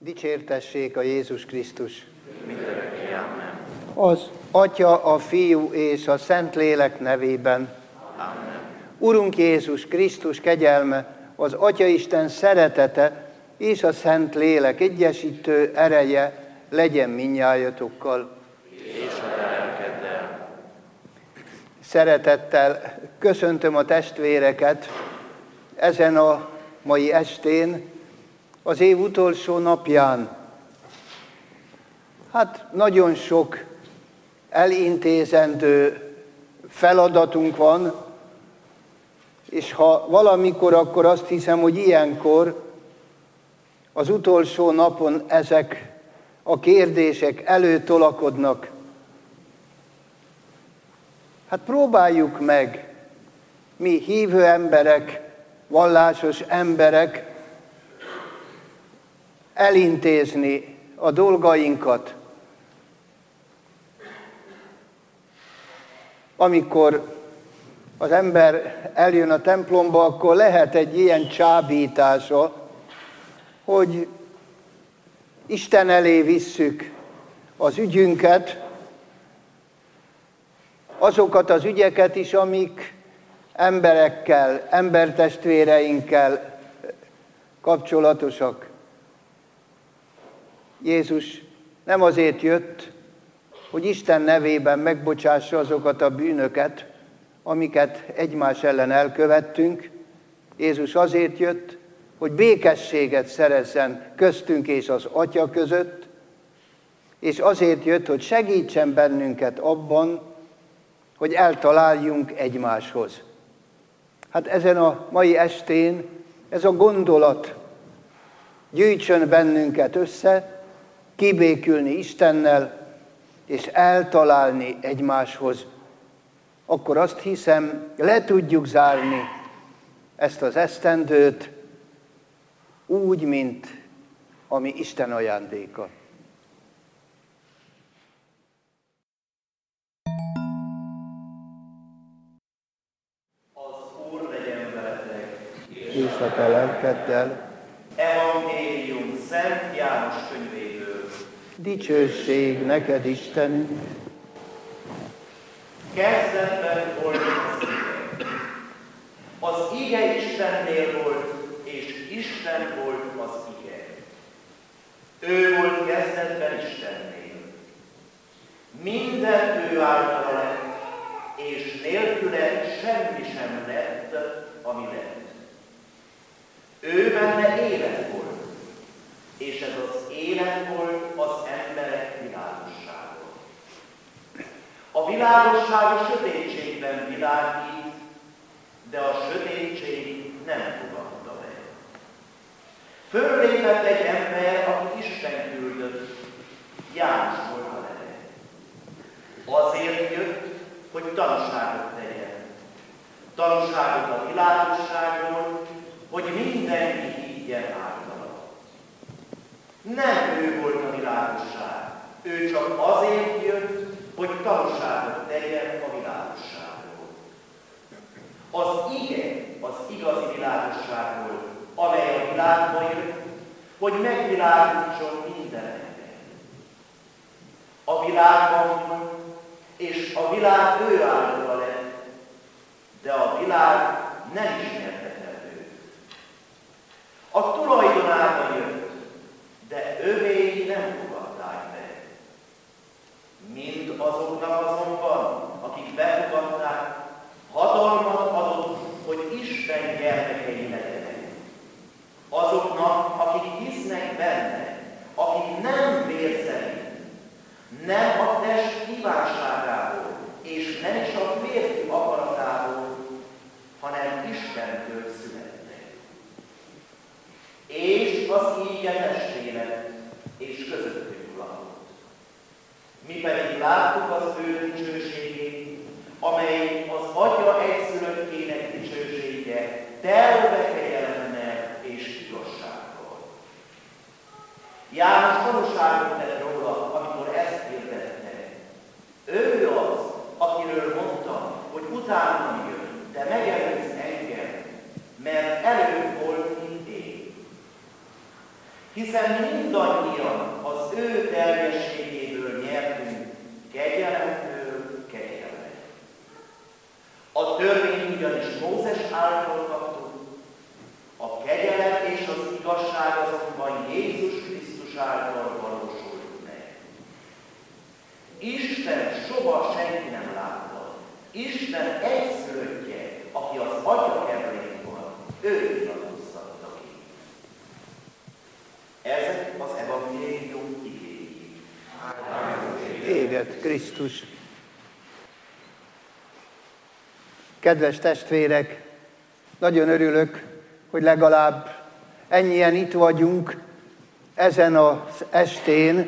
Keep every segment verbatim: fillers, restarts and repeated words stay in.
Dicsértessék a Jézus Krisztus! Mindörökké, amen. Az Atya, a Fiú és a Szentlélek nevében. Amen. Urunk Jézus Krisztus kegyelme, az Atyaisten szeretete és a Szentlélek egyesítő ereje legyen mindnyájatokkal. És a te lelkeddel. Szeretettel köszöntöm a testvéreket ezen a mai estén, az év utolsó napján. Hát nagyon sok elintézendő feladatunk van, és ha valamikor, akkor azt hiszem, hogy ilyenkor, az utolsó napon ezek a kérdések előtolakodnak. Hát próbáljuk meg, mi hívő emberek, vallásos emberek, elintézni a dolgainkat. Amikor az ember eljön a templomba, akkor lehet egy ilyen csábítása, hogy Isten elé visszük az ügyünket, azokat az ügyeket is, amik emberekkel, embertestvéreinkkel kapcsolatosak. Jézus nem azért jött, hogy Isten nevében megbocsássa azokat a bűnöket, amiket egymás ellen elkövettünk. Jézus azért jött, hogy békességet szerezzen köztünk és az Atya között, és azért jött, hogy segítsen bennünket abban, hogy eltaláljunk egymáshoz. Hát ezen a mai estén ez a gondolat gyűjtsön bennünket össze, kibékülni Istennel, és eltalálni egymáshoz. Akkor azt hiszem, le tudjuk zárni ezt az esztendőt úgy, mint ami Isten ajándéka. Az Úr legyen veletek, És a te lelkeddel. Evangélium Szent János könyvéből. Dicsőség neked, Istenünk! Kezdetben volt az ige. Az ige Istennél volt, és Isten volt az ige. Ő volt kezdetben Istennél. Minden ő általa lett, és nélküle semmi sem lett, ami lett. Ő benne élet volt, és ez az élet volt az emberek világossága. A világosság a sötétségben világít, de a sötétség nem fogadta meg. Föllépett egy ember, akit Isten küldött, János volt a neve. Azért jött, hogy tanúságot tegyen. Tanúságot a világosságról, hogy mindenki higgyen általa. Nem ő volt a világosság, ő csak azért jött, hogy tanúságot tegyen a világosságról. Az ige az igazi világosságról, amely a világba jött, hogy megvilágítson minden ember. A világban van, és a világ ő általa lett, de a világ nem ismertetett őt. A tulajdonába jött, de övéi nem fogadták meg. Mind azoknak azonban, akik befogadták, hatalmat adott, hogy Isten gyermekei legyenek. Azoknak, akik hisznek benne, akik nem vér szerint, nem a test kívánságából, és nem is a férfi akaratából, hanem Istentől születnek. És az íge testé lett, és közöttünk lakott. Mi pedig láttuk az ő dicsőségét, amely az Atya egyszülöttjének dicsősége, telve kegyelemmel és igazsággal. János tanúságot tett róla, amikor ezt hirdette. Ő az, akiről mondtam, hogy utána jön, de megelőz engem, mert előbb volt, mint én. hiszen mindannyian az ő teljességéből nyertünk kegyelemtől kegyelemre. A törvény ugyanis Mózes által kaptuk, a kegyelem és az igazság azonban Jézus Krisztus által valósult meg. Isten soha senki nem látta. Isten egyszülöttje, aki az Atya keblén van, ő nyilatkoztatta ki. Ezek az evangélium igéi. Éget Krisztus! Kedves testvérek, nagyon örülök, hogy legalább ennyien itt vagyunk ezen az estén,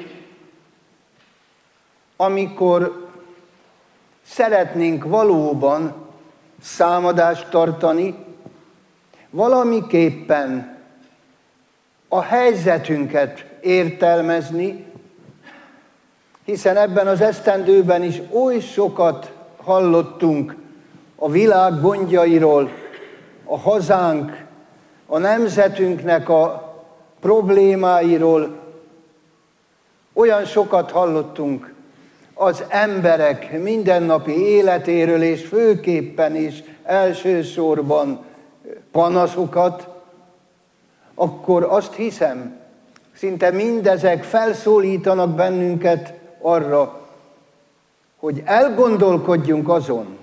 amikor szeretnénk valóban számadást tartani, valamiképpen a helyzetünket értelmezni, hiszen ebben az esztendőben is oly sokat hallottunk a világ gondjairól, a hazánk, a nemzetünknek a problémáiról. Olyan sokat hallottunk az emberek mindennapi életéről, és főképpen is elsősorban panaszokat, akkor azt hiszem, szinte mindezek felszólítanak bennünket arra, hogy elgondolkodjunk azon,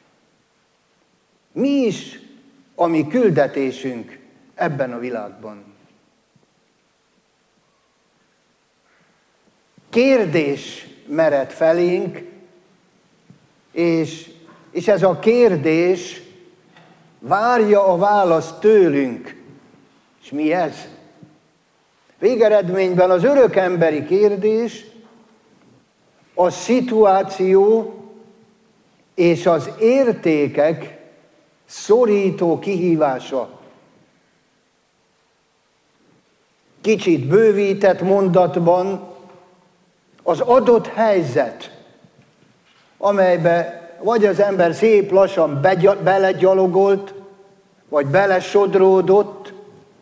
mi is a mi küldetésünk ebben a világban. Kérdés mered felénk, és, és ez a kérdés várja a választ tőlünk. És mi ez? Végeredményben az örökemberi kérdés a szituáció és az értékek szorító kihívása. Kicsit bővített mondatban az adott helyzet, amelybe vagy az ember szép lassan belegyalogolt, vagy belesodródott,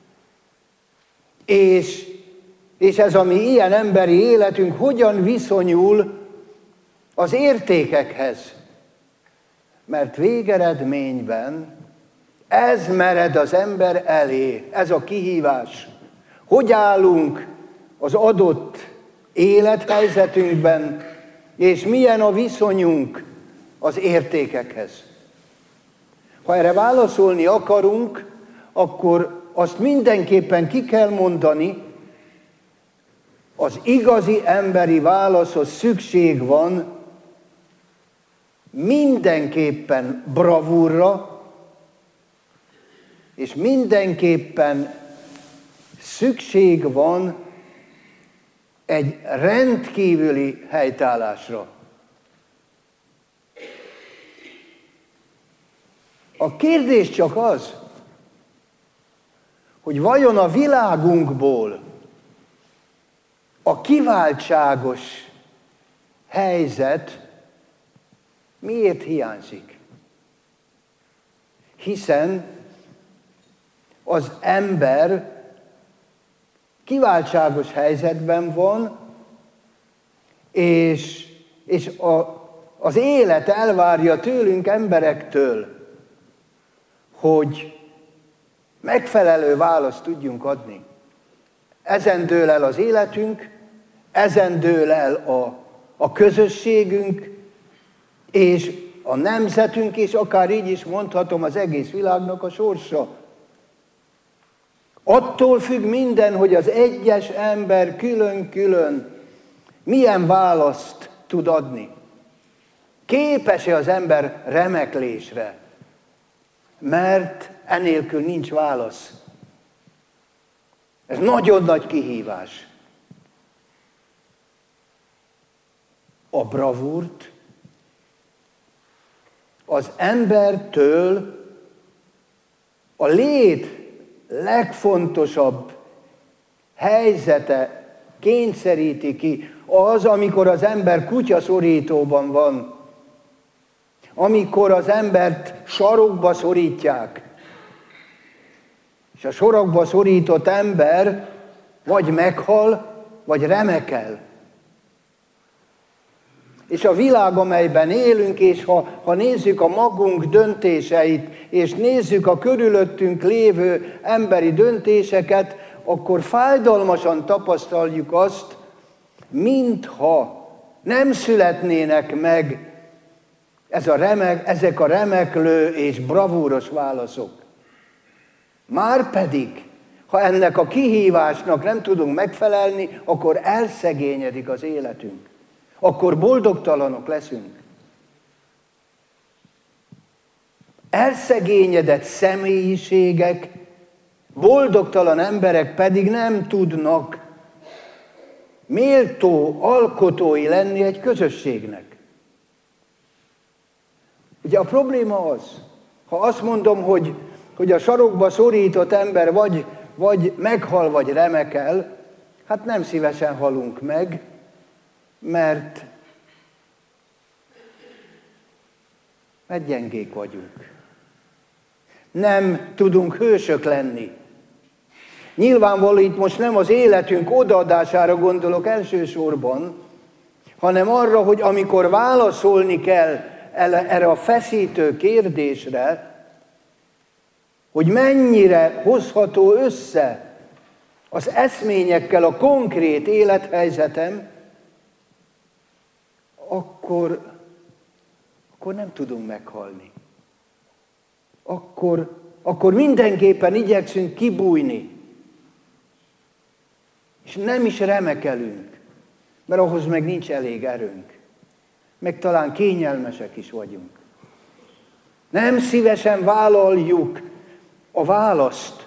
és, és ez a mi ilyen emberi életünk hogyan viszonyul az értékekhez. Mert végeredményben ez mered az ember elé, ez a kihívás. Hogy állunk az adott élethelyzetünkben, és milyen a viszonyunk az értékekhez. Ha erre válaszolni akarunk, akkor azt mindenképpen ki kell mondani, az igazi emberi válaszhoz szükség van mindenképpen bravúrra, és mindenképpen szükség van egy rendkívüli helytállásra. A kérdés csak az, hogy vajon a világunkból a kiváltságos helyzet miért hiányzik? Hiszen az ember kiváltságos helyzetben van, és, és a, az élet elvárja tőlünk, emberektől, hogy megfelelő választ tudjunk adni. Ezen dől el az életünk, ezen dől el a, a közösségünk, és a nemzetünk, és akár így is mondhatom, az egész világnak a sorsa. Attól függ minden, hogy az egyes ember külön-külön milyen választ tud adni. Képes-e az ember remeklésre? Mert enélkül nincs válasz. Ez nagyon nagy kihívás. A bravúrt az embertől a lét legfontosabb helyzete kényszeríti ki. Az, amikor az ember kutyaszorítóban van, amikor az embert sarokba szorítják, és a sarokba szorított ember vagy meghal, vagy remekel. És a világ, amelyben élünk, és ha, ha nézzük a magunk döntéseit, és nézzük a körülöttünk lévő emberi döntéseket, akkor fájdalmasan tapasztaljuk azt, mintha nem születnének meg ez a remek, ezek a remeklő és bravúros válaszok. Márpedig, ha ennek a kihívásnak nem tudunk megfelelni, akkor elszegényedik az életünk. Akkor boldogtalanok leszünk. Elszegényedett személyiségek, boldogtalan emberek pedig nem tudnak méltó alkotói lenni egy közösségnek. Ugye a probléma az, ha azt mondom, hogy, hogy a sarokba szorított ember vagy, vagy meghal, vagy remekel, hát nem szívesen halunk meg, mert, mert gyengék vagyunk. Nem tudunk hősök lenni. Nyilvánvaló itt most nem az életünk odaadására gondolok elsősorban, hanem arra, hogy amikor válaszolni kell erre a feszítő kérdésre, hogy mennyire hozható össze az eszményekkel a konkrét élethelyzetem, akkor, akkor nem tudunk meghalni. Akkor, akkor mindenképpen igyekszünk kibújni. És nem is remekelünk, mert ahhoz meg nincs elég erőnk. Meg talán kényelmesek is vagyunk. Nem szívesen vállaljuk a választ.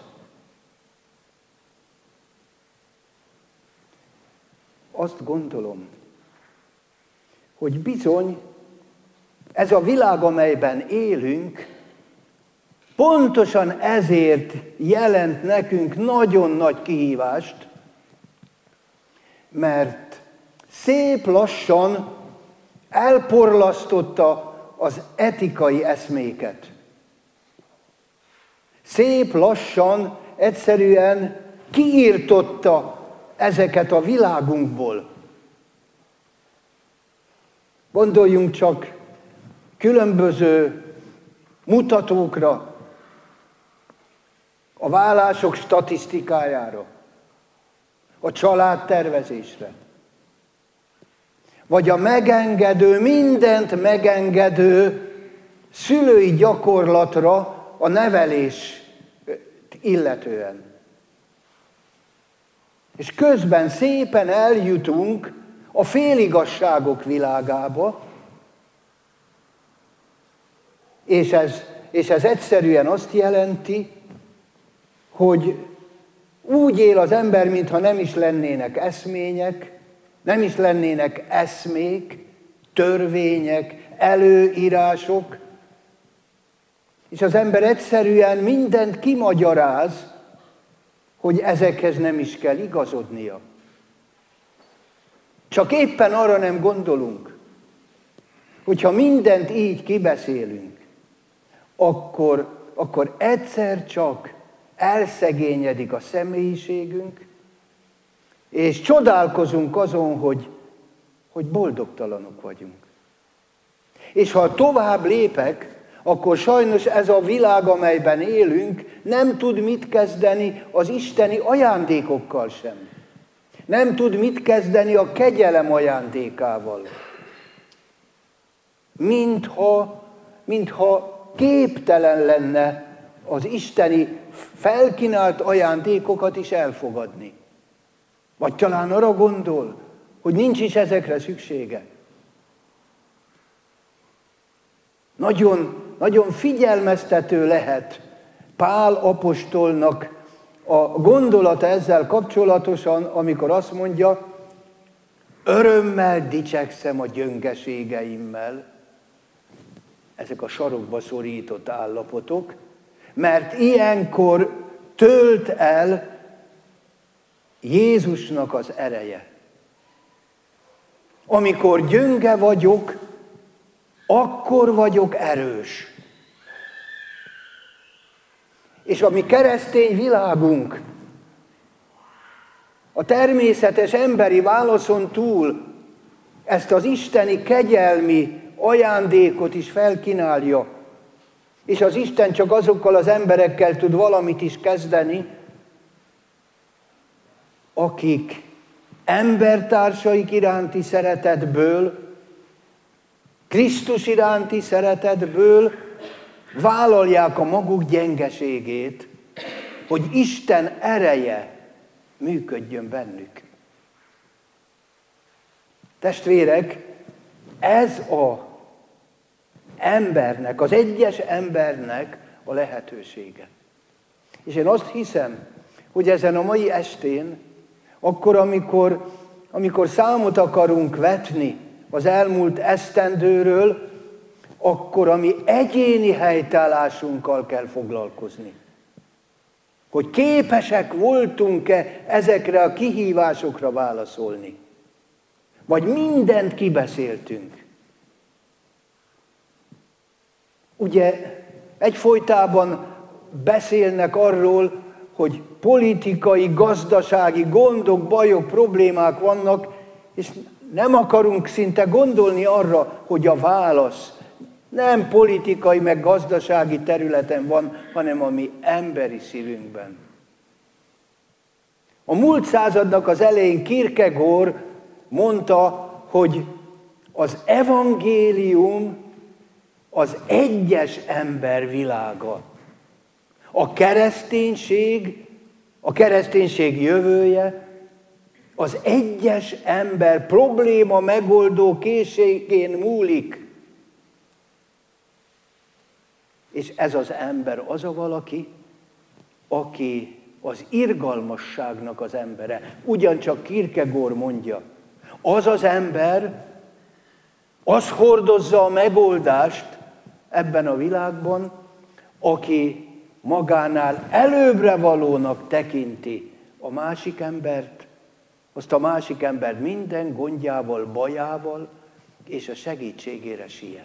Azt gondolom, hogy bizony ez a világ, amelyben élünk, pontosan ezért jelent nekünk nagyon nagy kihívást, mert szép lassan elporlasztotta az etikai eszméket. Szép lassan egyszerűen kiirtotta ezeket a világunkból. Gondoljunk csak különböző mutatókra, a vállások statisztikájára, a családtervezésre, vagy a megengedő, mindent megengedő szülői gyakorlatra a nevelés illetően. És közben szépen eljutunk a féligasságok világába, és ez, és ez egyszerűen azt jelenti, hogy úgy él az ember, mintha nem is lennének eszmények, nem is lennének eszmék, törvények, előírások, és az ember egyszerűen mindent kimagyaráz, hogy ezekhez nem is kell igazodnia. Csak éppen arra nem gondolunk, hogyha mindent így kibeszélünk, akkor, akkor egyszer csak elszegényedik a személyiségünk, és csodálkozunk azon, hogy, hogy boldogtalanok vagyunk. És ha tovább lépek, akkor sajnos ez a világ, amelyben élünk, nem tud mit kezdeni az isteni ajándékokkal sem. Nem tud mit kezdeni a kegyelem ajándékával. Mintha, mintha képtelen lenne az isteni felkínált ajándékokat is elfogadni. Vagy talán arra gondol, hogy nincs is ezekre szüksége. Nagyon, nagyon figyelmeztető lehet Pál apostolnak a gondolata ezzel kapcsolatosan, amikor azt mondja, örömmel dicsekszem a gyöngeségeimmel, ezek a sarokba szorított állapotok, mert ilyenkor tölt el Jézusnak az ereje. Amikor gyönge vagyok, akkor vagyok erős. És a mi keresztény világunk a természetes emberi válaszon túl ezt az isteni kegyelmi ajándékot is felkínálja. És az Isten csak azokkal az emberekkel tud valamit is kezdeni, akik embertársaik iránti szeretetből, Krisztus iránti szeretetből vállalják a maguk gyengeségét, hogy Isten ereje működjön bennük. Testvérek, ez a embernek, az egyes embernek a lehetősége. És én azt hiszem, hogy ezen a mai estén, akkor, amikor, amikor számot akarunk vetni az elmúlt esztendőről, akkor a mi egyéni helytállásunkkal kell foglalkozni. Hogy képesek voltunk-e ezekre a kihívásokra válaszolni. Vagy mindent kibeszéltünk. Ugye egyfolytában beszélnek arról, hogy politikai, gazdasági gondok, bajok, problémák vannak, és nem akarunk szinte gondolni arra, hogy a válasz nem politikai, meg gazdasági területen van, hanem a mi emberi szívünkben. A múlt századnak az elején Kierkegaard mondta, hogy az evangélium az egyes ember világa. A kereszténység, a kereszténység jövője az egyes ember probléma megoldó készségén múlik. És ez az ember az a valaki, aki az irgalmasságnak az embere. Ugyancsak Kierkegaard mondja, az az ember, az hordozza a megoldást ebben a világban, aki magánál előbbre valónak tekinti a másik embert, azt a másik embert minden gondjával, bajával, és a segítségére siet.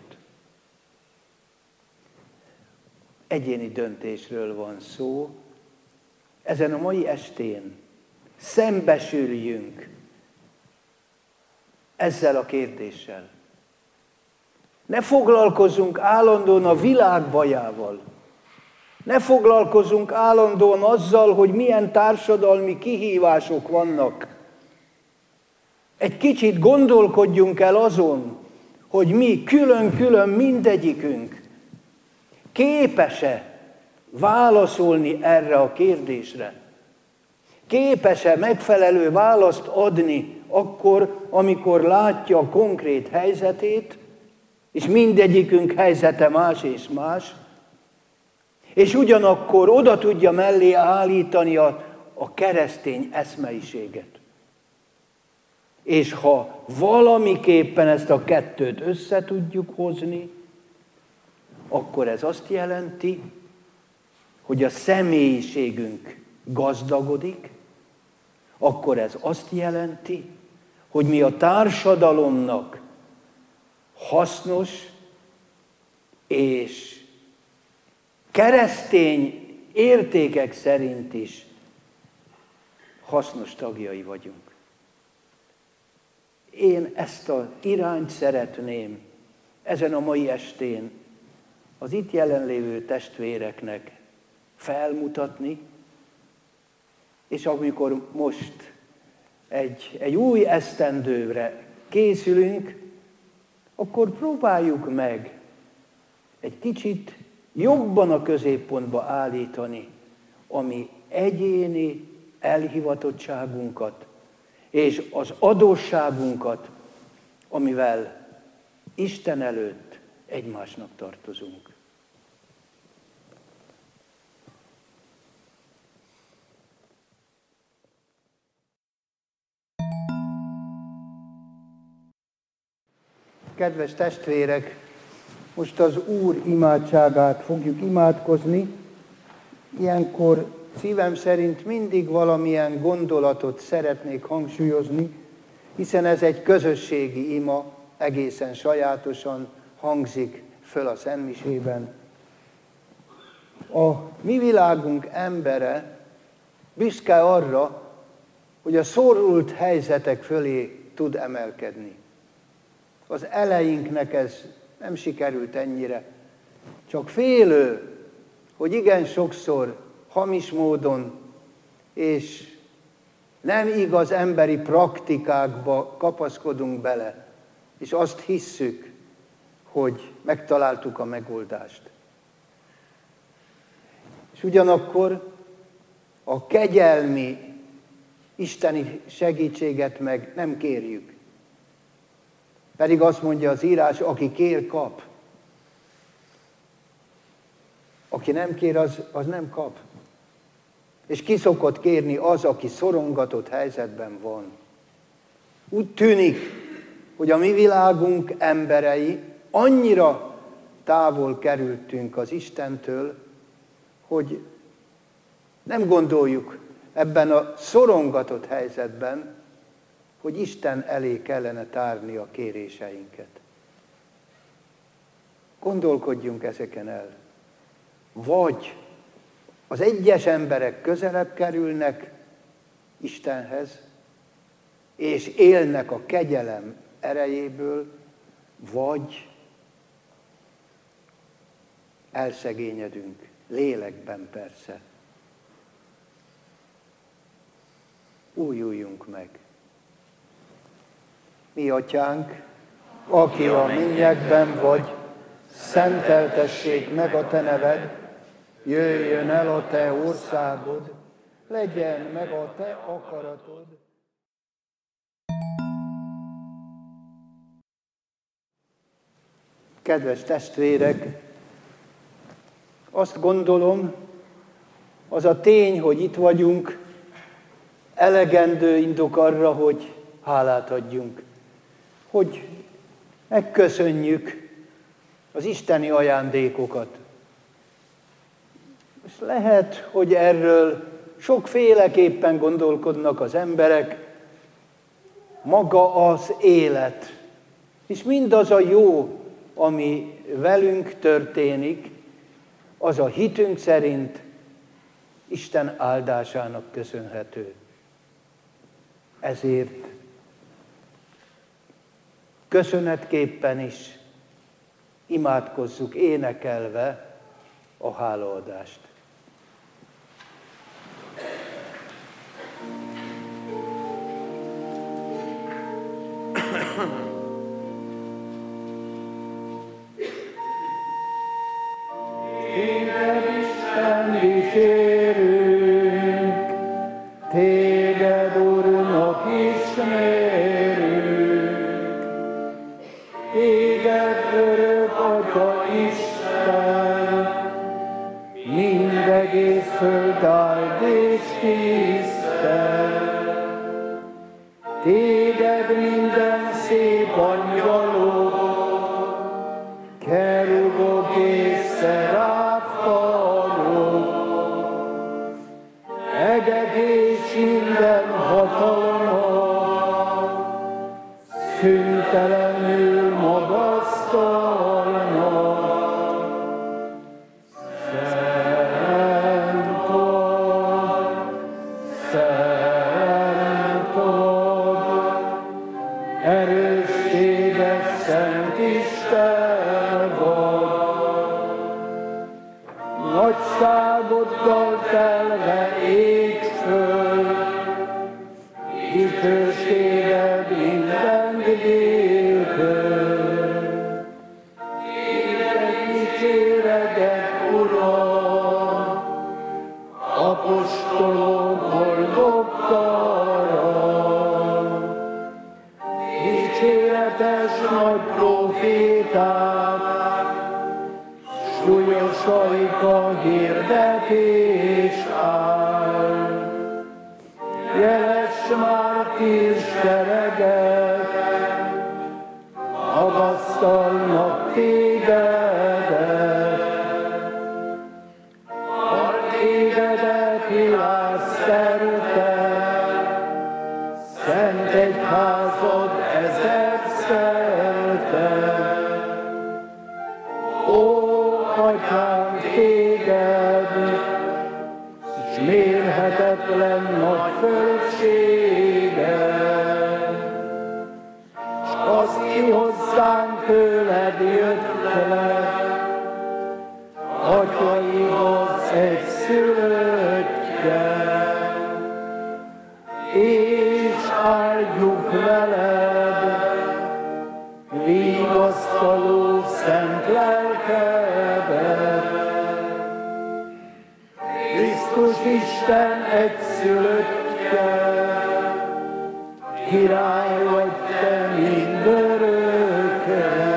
Egyéni döntésről van szó. Ezen a mai estén szembesüljünk ezzel a kérdéssel. Ne foglalkozzunk állandóan a világ bajával. Ne foglalkozzunk állandóan azzal, hogy milyen társadalmi kihívások vannak. Egy kicsit gondolkodjunk el azon, hogy mi külön-külön mindegyikünk képes-e válaszolni erre a kérdésre. Képes-e megfelelő választ adni akkor, amikor látja a konkrét helyzetét, és mindegyikünk helyzete más és más, és ugyanakkor oda tudja mellé állítani a, a keresztény eszmeiséget. És ha valamiképpen ezt a kettőt össze tudjuk hozni, akkor ez azt jelenti, hogy a személyiségünk gazdagodik, akkor ez azt jelenti, hogy mi a társadalomnak hasznos és keresztény értékek szerint is hasznos tagjai vagyunk. Én ezt az irányt szeretném ezen a mai estén az itt jelenlévő testvéreknek felmutatni, és amikor most egy, egy új esztendőre készülünk, akkor próbáljuk meg egy kicsit jobban a középpontba állítani a mi egyéni elhivatottságunkat és az adósságunkat, amivel Isten előtt egymásnak tartozunk. Kedves testvérek, most az Úr imádságát fogjuk imádkozni. Ilyenkor szívem szerint mindig valamilyen gondolatot szeretnék hangsúlyozni, hiszen ez egy közösségi ima, egészen sajátosan hangzik föl a szentmisében. A mi világunk embere büszke arra, hogy a szorult helyzetek fölé tud emelkedni. Az eleinknek ez nem sikerült ennyire, csak félő, hogy igen sokszor hamis módon és nem igaz emberi praktikákba kapaszkodunk bele, és azt hisszük, hogy megtaláltuk a megoldást. És ugyanakkor a kegyelmi, isteni segítséget meg nem kérjük. Pedig azt mondja az írás, aki kér, kap. Aki nem kér, az, az nem kap. És ki szokott kérni az, aki szorongatott helyzetben van. Úgy tűnik, hogy a mi világunk emberei annyira távol kerültünk az Istentől, hogy nem gondoljuk ebben a szorongatott helyzetben, hogy Isten elé kellene tárni a kéréseinket. Gondolkodjunk ezeken el. Vagy az egyes emberek közelebb kerülnek Istenhez, és élnek a kegyelem erejéből, vagy elszegényedünk, lélekben persze. Újuljunk meg. Mi atyánk, aki a mennyekben vagy, szenteltessék meg a te neved, jöjjön el a te országod, legyen meg a te akaratod. Kedves testvérek, azt gondolom, az a tény, hogy itt vagyunk, elegendő indok arra, hogy hálát adjunk, hogy megköszönjük az isteni ajándékokat. És lehet, hogy erről sokféleképpen gondolkodnak az emberek, maga az élet, és mindaz a jó, ami velünk történik, az a hitünk szerint Isten áldásának köszönhető. Ezért köszönetképpen is imádkozzuk énekelve a hálaadást. Téged Isten dicsérünk, téged Úrnak ismerünk, téged örök Atya Isten, mindegész föld áld és tisztel. Téged minden szép angyalok, kerubok és szeráfkarok, egek és minden hatalmak, szüntelenül magasztalnak. Szent vagy, szent vagy, erős téged, Szent Isten vagy. Nagyságoddal telve ég föld, dicsőséged minden délkör. Téged dicséreget, Uram, apostolok boldog kara. Dicséretes nagy proféták, súlyosaik a hirdetés áll. Jeles mártír seregek, magasztalnak tégedet. A tégedet világszerte, szent egyházad ezek szerte. Ó, Atyám, téged, s mérhetetlen nagy földség, áldjuk veled, vigasztaló szent lelkedet. Krisztus Isten egyszülöttje, király vagy te mindörökre.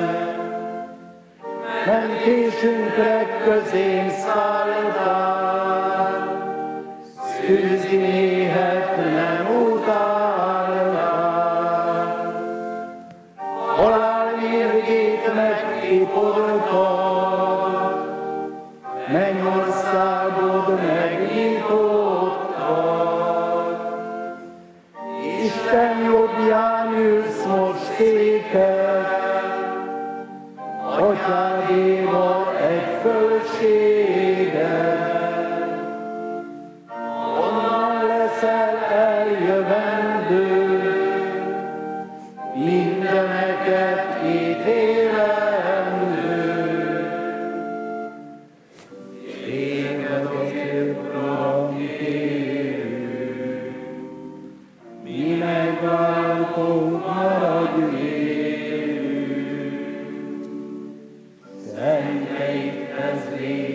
Mentésünkre közénk szálltál, szűzi méhet nem utáltál. Halál mérgét megkipoltad, mennyországod megnyitottad. Isten jobbján ülsz most éked, Atyádéval egy fölséged. Onnan leszel eljövendő, mindeneket ítélendő. Téged azért, Uram, kérünk, mi megváltók maradj élünk. Szenteitkhez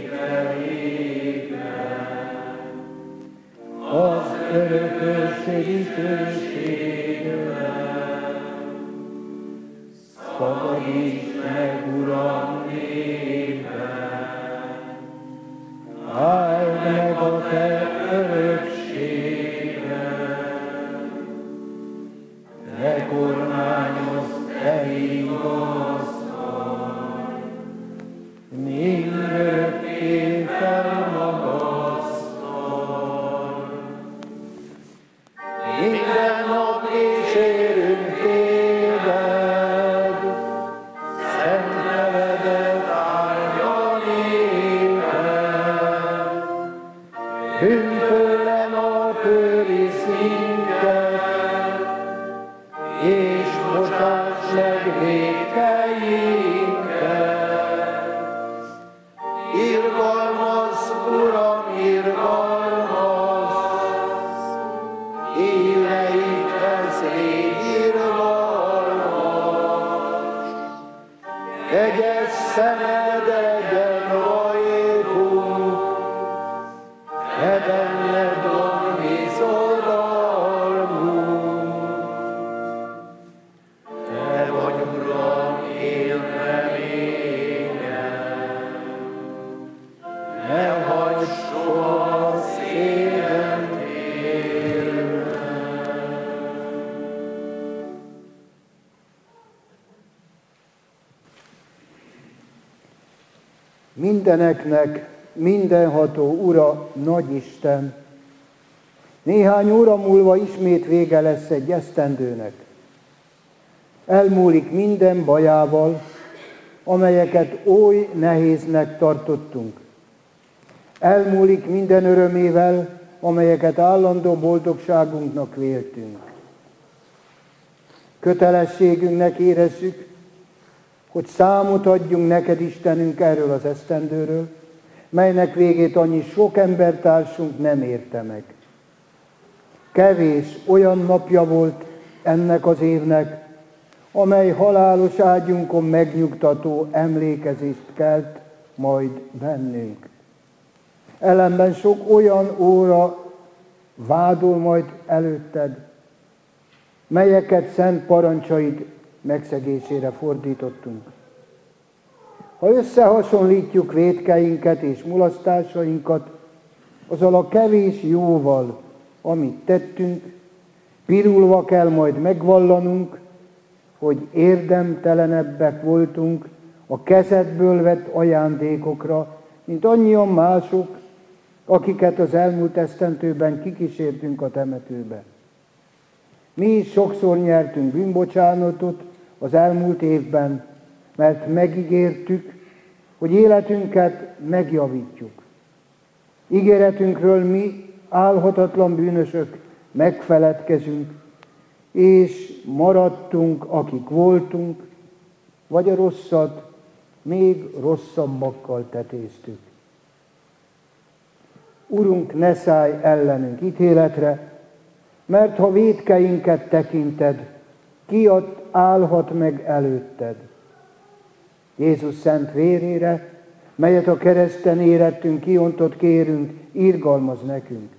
végtelékben, az örökösség dicsőségben. Szabadíts meg, Uram, névben, áld meg a te örökségben. Ne kormányozz, te igazban, mindörökké felmagasztal. Minden nap kísérünk téged, szent nevedet áldja néved. Bűntőlen őrizz minket, és bocsáss meg vétkeinket. Irgalmazz, Uram, irgalmazz, éneidhez légy irgalmas. Kegyes szemed legyen rajtunk, ne benned van bizodalmunk. Te vagy, Uram, én reményem, ne hagyd soha szégyen térben. Mindeneknek mindenható Ura, Nagyisten, néhány óra múlva ismét vége lesz egy esztendőnek. Elmúlik minden bajával, amelyeket oly nehéznek tartottunk. Elmúlik minden örömével, amelyeket állandó boldogságunknak véltünk. Kötelességünknek érezzük, hogy számot adjunk neked, Istenünk, erről az esztendőről, melynek végét annyi sok embertársunk nem érte meg. Kevés olyan napja volt ennek az évnek, amely halálos ágyunkon megnyugtató emlékezést kelt majd bennünk. Ellenben sok olyan óra vádol majd előtted, melyeket szent parancsaid megszegésére fordítottunk. Ha összehasonlítjuk vétkeinket és mulasztásainkat azzal a kevés jóval, amit tettünk, pirulva kell majd megvallanunk, hogy érdemtelenebbek voltunk a kezedből vett ajándékokra, mint annyian mások, akiket az elmúlt esztendőben kikísértünk a temetőbe. Mi is sokszor nyertünk bűnbocsánatot az elmúlt évben, mert megígértük, hogy életünket megjavítjuk. Ígéretünkről mi, álhatatlan bűnösök, megfeledkezünk, és maradtunk, akik voltunk, vagy a rosszat még rosszabbakkal tetéztük. Urunk, ne szállj ellenünk ítéletre, Mert ha vétkeinket tekinted, ki ott állhat meg előtted? Jézus szent vérére, melyet a kereszten érettünk, kiontott kérünk, irgalmaz nekünk.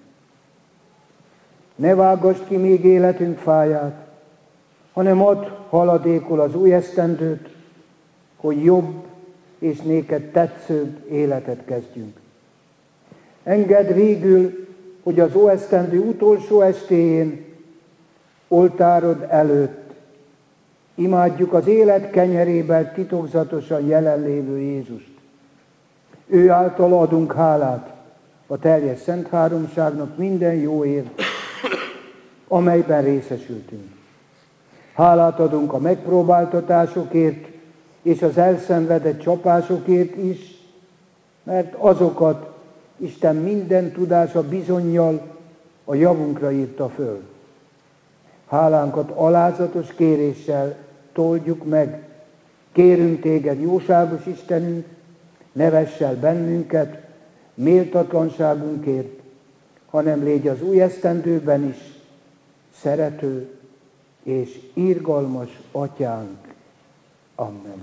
Ne vágasd ki még életünk fáját, hanem add haladékul az új esztendőt, hogy jobb és néked tetszőbb életet kezdjünk. Engedd végül, hogy az óesztendő utolsó estéjén, oltárod előtt imádjuk az élet kenyerében titokzatosan jelenlévő Jézust. Ő által adunk hálát a teljes Szent Háromságnak minden jóért, amelyben részesültünk. Hálát adunk a megpróbáltatásokért és az elszenvedett csapásokért is, mert azokat Isten minden tudása bizonnyal a javunkra írta föl. Hálánkat alázatos kéréssel toldjuk meg. Kérünk téged, jóságos Istenünk, ne vess el bennünket méltatlanságunkért, hanem légy az új esztendőben is szerető és irgalmas atyánk. Amen.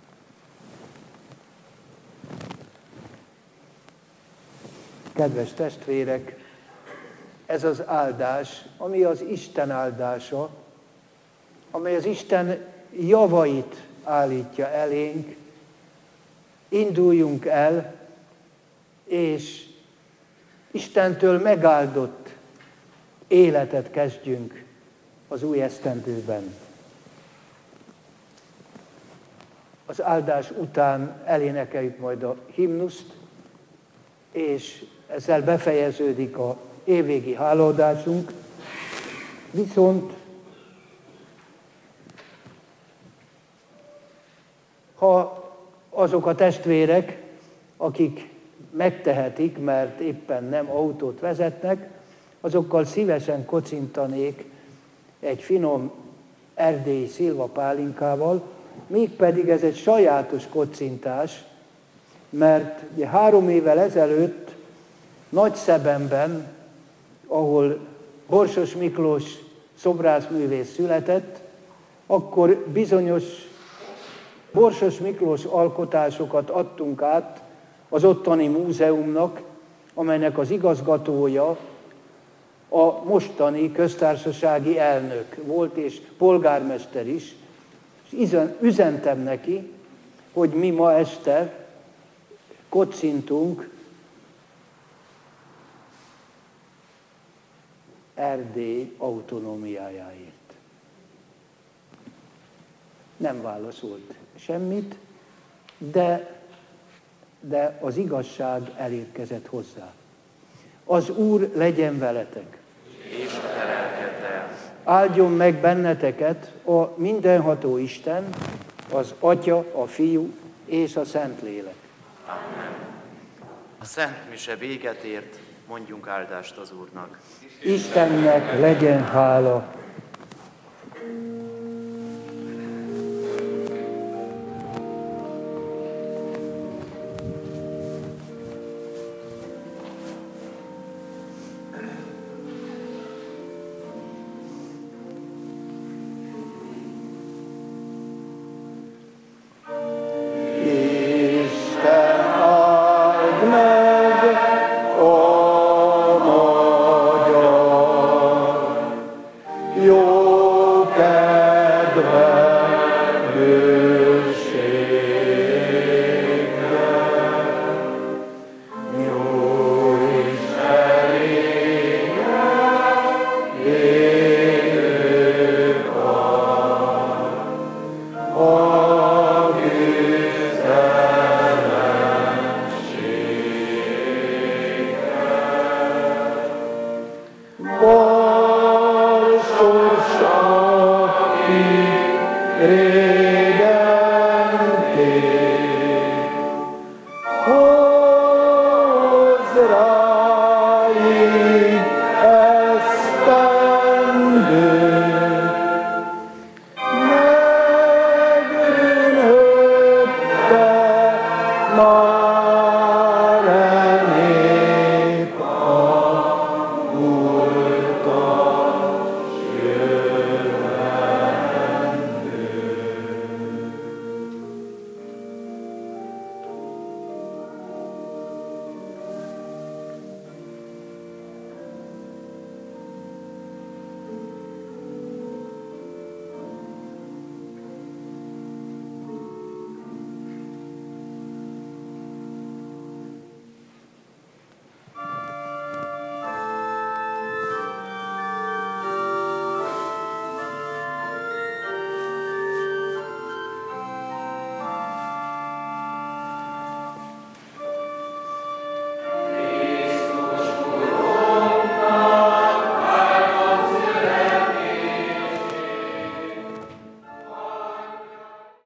Kedves testvérek, ez az áldás, ami az Isten áldása, amely az Isten javait állítja elénk, induljunk el, és Istentől megáldott életet kezdjünk az új esztendőben. Az áldás után elénekeljük majd a himnuszt, és ezzel befejeződik a évvégi hálaadásunk, viszont ha azok a testvérek, akik megtehetik, mert éppen nem autót vezetnek, azokkal szívesen kocintanék egy finom erdélyi szilvapálinkával, mégpedig ez egy sajátos kocintás, mert ugye három évvel ezelőtt Nagyszebenben, ahol Borsos Miklós szobrászművész született, akkor bizonyos Borsos Miklós alkotásokat adtunk át az ottani múzeumnak, amelynek az igazgatója a mostani köztársasági elnök volt, és polgármester is. És üzentem neki, hogy mi ma este kocintunk Erdély autonómiájáért. Nem válaszolt semmit, de, de az igazság elérkezett hozzá. Az Úr legyen veletek. És a te lelkeddel. Áldjon meg benneteket a mindenható Isten, az Atya, a Fiú és a Szentlélek. Amen. A Szent Mise véget ért, mondjunk áldást az Úrnak. Istennek legyen hála. Jó kedve